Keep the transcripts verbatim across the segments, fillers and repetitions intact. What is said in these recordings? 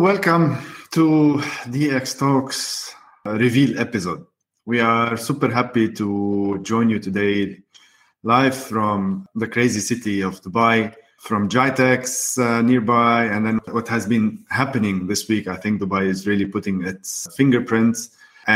welcome to D X Talks Reveal episode. We are super happy to join you today live from the crazy city of Dubai, from GITEX uh, nearby, and then what has been happening this week. I think Dubai is really putting its fingerprints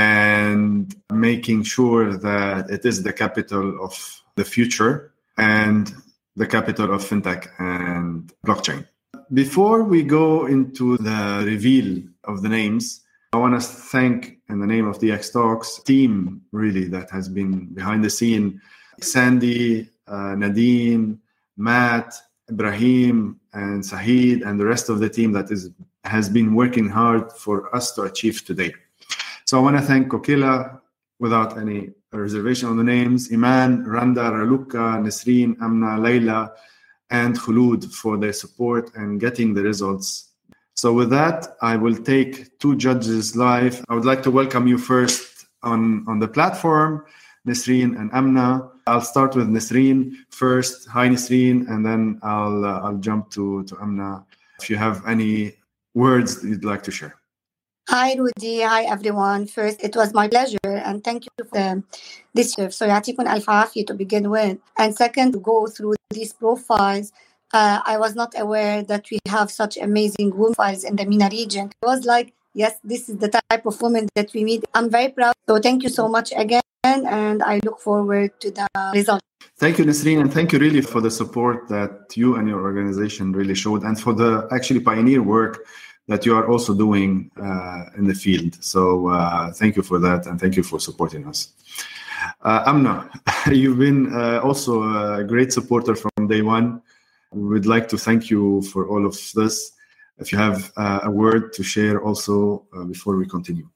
and making sure that it is the capital of the future and the capital of fintech and blockchain. Before we go into the reveal of the names, I want to thank, in the name of D X Talks, team really that has been behind the scene. Sandy, uh, Nadine, Matt, Ibrahim, and Sahid, and the rest of the team that is has been working hard for us to achieve today. So I want to thank Kokila, without any reservation on the names, Iman, Randa, Raluka, Nesreen, Amna, Layla, and Khulud for their support and getting the results. So with that, I will take two judges live. I would like to welcome you first on, on the platform, Nesreen and Amna. I'll start with Nesreen first. Hi, Nesreen, and then I'll uh, I'll jump to, to Amna. If you have any words that you'd like to share. Hi, Rudy. Hi, everyone. First, it was my pleasure, and thank you for um, this year. So, يعطيكم ألف عافية to begin with. And second, to go through these profiles, uh, I was not aware that we have such amazing women profiles in the MENA region. I was like, yes, this is the type of women that we need. I'm very proud. So, thank you so much again, and I look forward to the result. Thank you, Nesreen, and thank you really for the support that you and your organization really showed, and for the actually pioneer work that you are also doing uh, in the field. So uh, thank you for that, and thank you for supporting us. Uh, Amna, you've been uh, also a great supporter from day one. We would like to thank you for all of this. If you have uh, a word to share also uh, before we continue.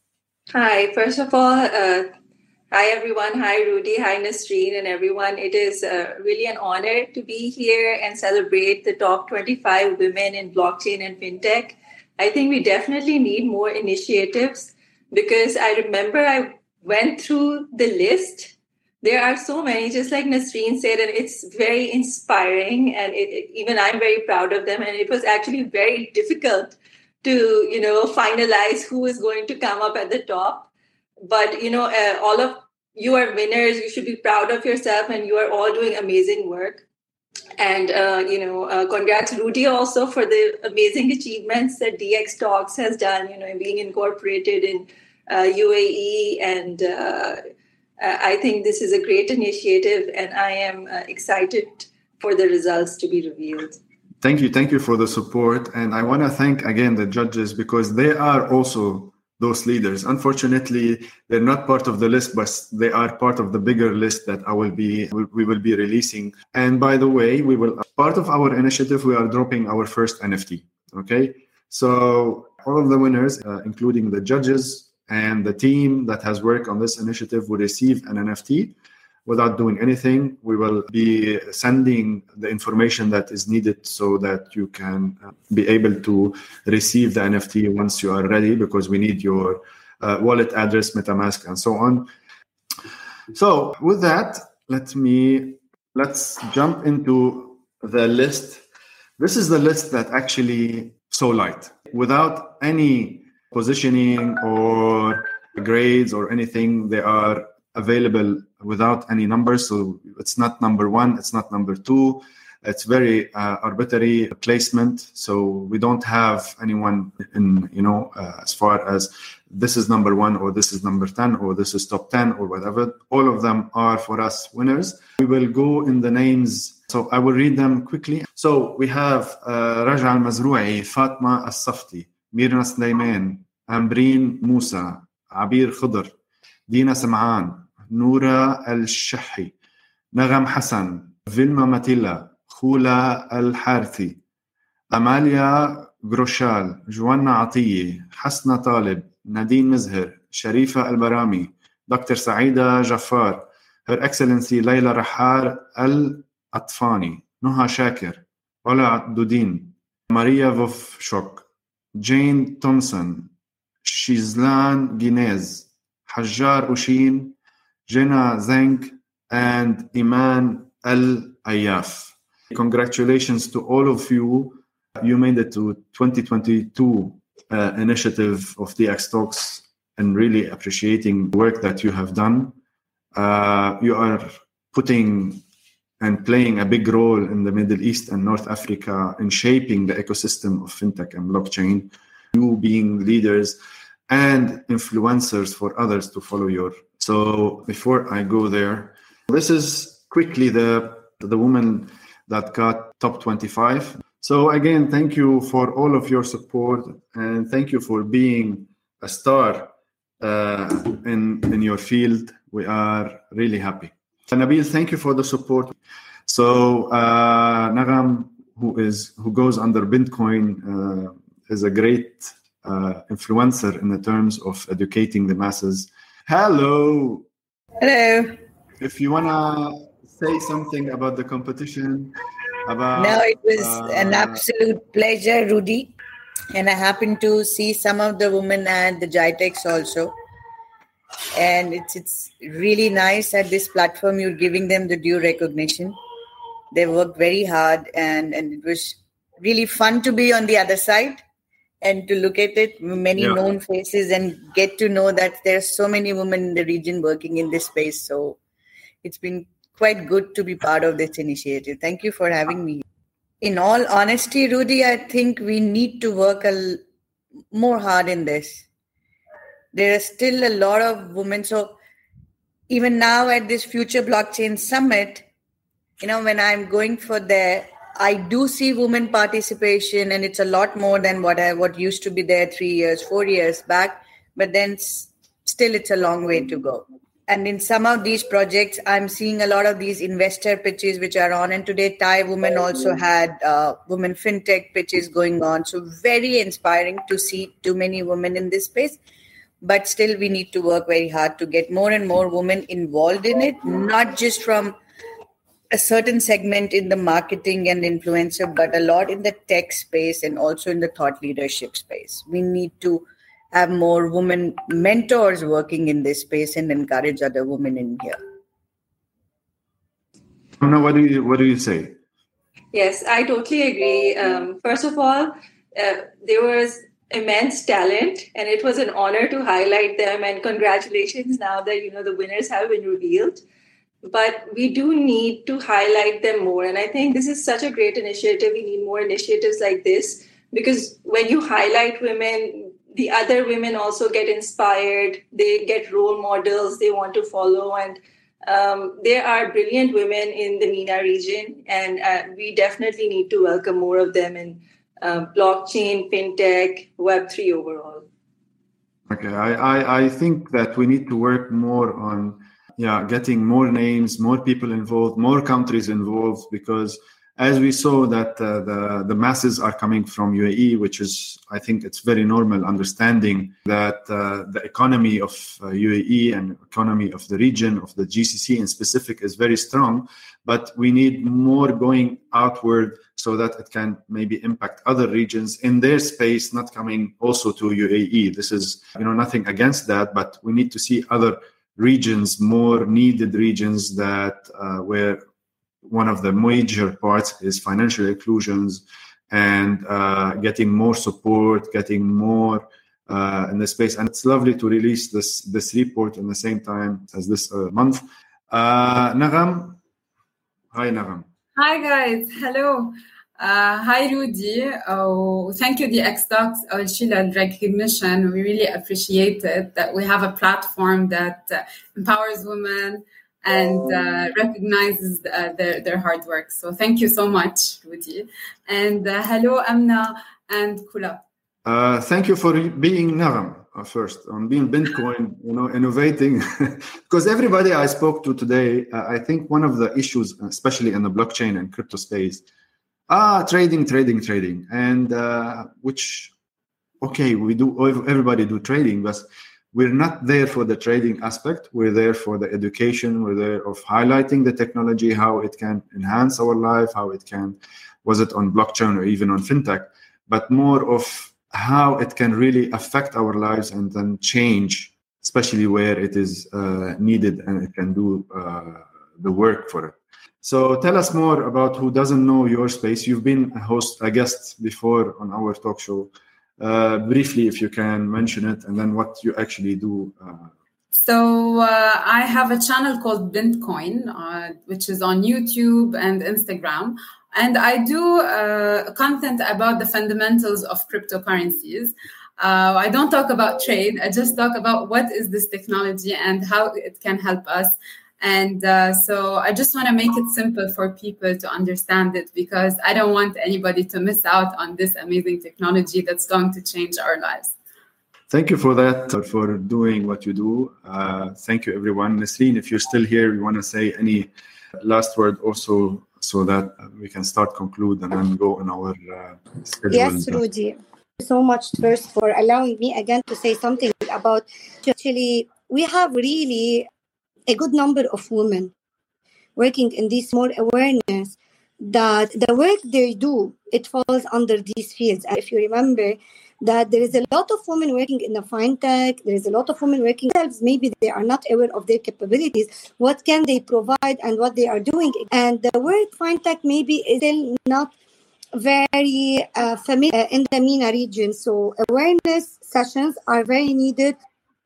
Hi, first of all, uh, hi everyone. Hi Rudy, hi Nasreen and everyone. It is uh, really an honor to be here and celebrate the top twenty-five women in blockchain and fintech. I think we definitely need more initiatives, because I remember I went through the list. There are so many, just like Nasreen said, and it's very inspiring, and it, it, even I'm very proud of them. And it was actually very difficult to, you know, finalize who is going to come up at the top. But, you know, uh, all of you are winners. You should be proud of yourself, and you are all doing amazing work. And, uh, you know, uh, congrats, Rudy, also for the amazing achievements that D X Talks has done, you know, being incorporated in uh, U A E. And uh, I think this is a great initiative, and I am uh, excited for the results to be revealed. Thank you. Thank you for the support. And I want to thank, again, the judges, because they are also those leaders. Unfortunately, they're not part of the list, but they are part of the bigger list that I will be, we will be releasing. And by the way, we will, part of our initiative, we are dropping our first N F T. Okay. So all of the winners, uh, including the judges and the team that has worked on this initiative, will receive an N F T without doing anything. We will be sending the information that is needed so that you can be able to receive the N F T once you are ready, because we need your uh, wallet address, MetaMask, and so on. So with that, let me, let's jump into the list. This is the list that actually so light, without any positioning or grades or anything. They are available without any numbers. So it's not number one, it's not number two. It's very uh, arbitrary placement. So we don't have anyone in, you know, uh, as far as this is number one or this is number ten or this is top ten or whatever. All of them are for us winners. We will go in the names. So I will read them quickly. So we have uh, Raja Al-Mazrou'i, Fatma Al-Safti, Mirna Sleiman, Ambreen Musa, Abir Khudr, Dina Sam'an, Noura Al-Shahi, Nagam Hassan, Vilma Matilla, Khula Al-Harthi, Amalia Groshal, Joanna Atiye, Hasna Talib, Nadine Mizher, Sharifa Al-Barami, Doctor Saida Jafar, Her Excellency Layla Rahar Al-Atfani, Nuha Shakir, Ola Dudin, Maria Vovshok, Jane Thompson, Shizlan Ginez, Hajjar Ushin, Jenna Zeng, and Iman Al-Ayaf. Congratulations to all of you. You made it to twenty twenty-two uh, initiative of D X Talks and really appreciating the work that you have done. Uh, you are putting and playing a big role in the Middle East and North Africa in shaping the ecosystem of fintech and blockchain. You being leaders and influencers for others to follow your. So before I go there, this is quickly the the woman that got top twenty-five. So again, thank you for all of your support and thank you for being a star uh, in in your field. We are really happy. Nabil, thank you for the support. So uh, Nagam, who is who goes under Bitcoin, uh, is a great uh, influencer in the terms of educating the masses. Hello. Hello. If you wanna say something about the competition, about no, it was uh, an absolute pleasure, Rudy, and I happened to see some of the women at the GITEX also. And it's it's really nice at this platform you're giving them the due recognition. They worked very hard and, and it was really fun to be on the other side and to look at it, many yeah. known faces and get to know that there's so many women in the region working in this space. So it's been quite good to be part of this initiative. Thank you for having me. In all honesty, Rudy, I think we need to work a l- more hard in this. There are still a lot of women. So even now at this Future Blockchain Summit, you know, when I'm going for there, I do see women participation and it's a lot more than what I what used to be there three years, four years back. But then s- still it's a long way to go. And in some of these projects, I'm seeing a lot of these investor pitches which are on. And today, Thai Women also had uh, women fintech pitches going on. So very inspiring to see too many women in this space. But still, we need to work very hard to get more and more women involved in it, not just from a certain segment in the marketing and influencer, but a lot in the tech space and also in the thought leadership space. We need to have more women mentors working in this space and encourage other women in here. Anna, what do you what do you say? Yes, I totally agree. Um, first of all, uh, there was immense talent and it was an honor to highlight them, and congratulations now that you know the winners have been revealed. But we do need to highlight them more, and I think this is such a great initiative. We need more initiatives like this because when you highlight women, the other women also get inspired, they get role models they want to follow, and um, there are brilliant women in the MENA region, and uh, we definitely need to welcome more of them in Uh, blockchain, fintech, Web three overall. Okay, I, I, I think that we need to work more on yeah getting more names, more people involved, more countries involved, because as we saw that uh, the, the masses are coming from U A E, which is, I think it's very normal understanding that uh, the economy of uh, U A E and economy of the region, of the G C C in specific, is very strong. But we need more going outward so that it can maybe impact other regions in their space, not coming also to U A E. This is, you know, nothing against that, but we need to see other regions, more needed regions that uh, where one of the major parts is financial inclusions and uh, getting more support, getting more uh, in the space. And it's lovely to release this this report in the same time as this uh, month. Uh, Nagam. Hi, Nagam. Hi, guys. Hello. Uh, hi, Rudy. Oh, thank you, the X Talks, uh, Sheila, recognition. We really appreciate it that we have a platform that uh, empowers women and uh, recognizes uh, their, their hard work. So thank you so much, Rudy. And uh, hello, Amna and Kula. Uh, thank you for being Nagam uh, first, on being Bitcoin, you know, innovating. Because everybody I spoke to today, uh, I think one of the issues, especially in the blockchain and crypto space, ah, trading, trading, trading. And uh, which, okay, we do, everybody do trading, but we're not there for the trading aspect. We're there for the education. We're there of highlighting the technology, how it can enhance our life, how it can, was it on blockchain or even on fintech, but more of how it can really affect our lives and then change, especially where it is uh, needed and it can do uh, the work for it. So tell us more about who doesn't know your space. You've been a host, a guest before on our talk show. Uh, briefly, if you can mention it, and then what you actually do. Uh, So uh, I have a channel called Bintcoin, uh, which is on YouTube and Instagram. And I do uh, content about the fundamentals of cryptocurrencies. Uh, I don't talk about trade. I just talk about what is this technology and how it can help us. And uh, so I just want to make it simple for people to understand it, because I don't want anybody to miss out on this amazing technology that's going to change our lives. Thank you for that, for doing what you do. Uh, thank you, everyone. Nasreen, if you're still here, you want to say any last word also, so that we can start conclude and then go on our uh, schedule. Yes, Rudy. Thank you so much first for allowing me again to say something about, actually, we have really a good number of women working in this more awareness that the work they do, it falls under these fields. And if you remember that there is a lot of women working in the fintech, there is a lot of women working themselves, maybe they are not aware of their capabilities, what can they provide and what they are doing. And the word fintech maybe is still not very uh, familiar in the MENA region. So awareness sessions are very needed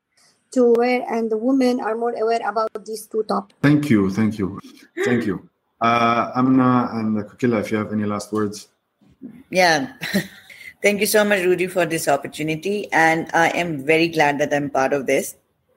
to where and the women are more aware about these two topics. Thank you, thank you, thank you. Uh, Amna and Kokila, if you have any last words. Yeah. Thank you so much, Rudy, for this opportunity. And I am very glad that I'm part of this.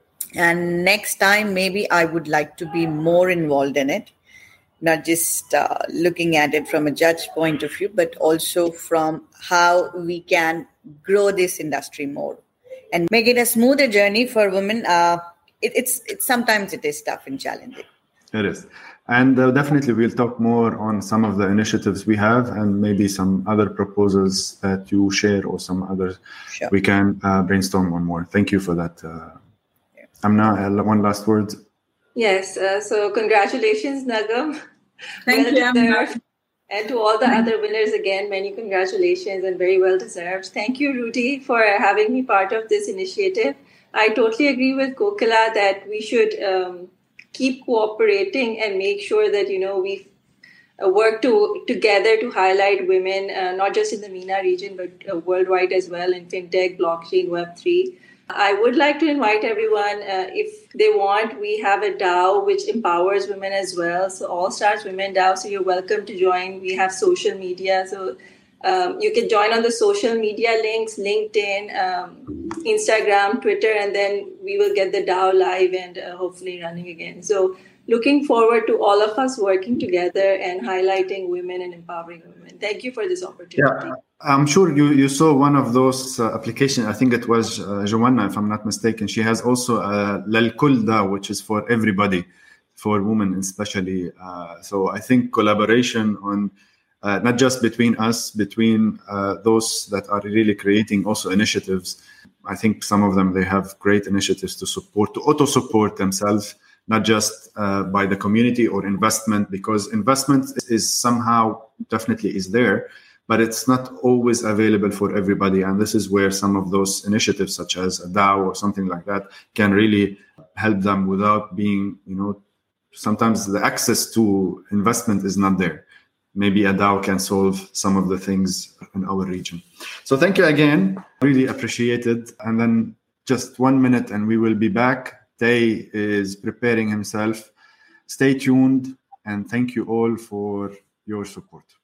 And next time, maybe I would like to be more involved in it, not just uh, looking at it from a judge point of view, but also from how we can grow this industry more and make it a smoother journey for women. Uh, it, it's, it's sometimes it is tough and challenging. It is. And uh, definitely we'll talk more on some of the initiatives we have and maybe some other proposals that you share or some others sure. we can uh, brainstorm on more. Thank you for that. Uh, yeah. Amna, one last word. Yes. Uh, so congratulations, Nagam. Thank well you, Amna. And to all the other winners, again, many congratulations and very well deserved. Thank you, Rudy, for having me part of this initiative. I totally agree with Kokila that we should um, keep cooperating and make sure that, you know, we uh, work to together to highlight women, uh, not just in the MENA region, but uh, worldwide as well in fintech, blockchain, Web three. I would like to invite everyone, uh, if they want, we have a DAO which empowers women as well. So All Stars Women DAO, so you're welcome to join. We have social media, so um, you can join on the social media links, LinkedIn, um, Instagram, Twitter, and then we will get the DAO live and uh, hopefully running again. So looking forward to all of us working together and highlighting women and empowering women. Thank you for this opportunity. Yeah. I'm sure you, you saw one of those uh, applications. I think it was uh, Joanna, if I'm not mistaken. She has also uh, Lalkul DAO, which is for everybody, for women especially. Uh, so I think collaboration on uh, not just between us, between uh, those that are really creating also initiatives. I think some of them, they have great initiatives to support, to auto-support themselves, not just uh, by the community or investment, because investment is somehow definitely is there, but it's not always available for everybody. And this is where some of those initiatives, such as a DAO or something like that, can really help them without being, you know, sometimes the access to investment is not there. Maybe a DAO can solve some of the things in our region. So thank you again. Really appreciate it. And then just one minute and we will be back. Tay is preparing himself. Stay tuned and thank you all for your support.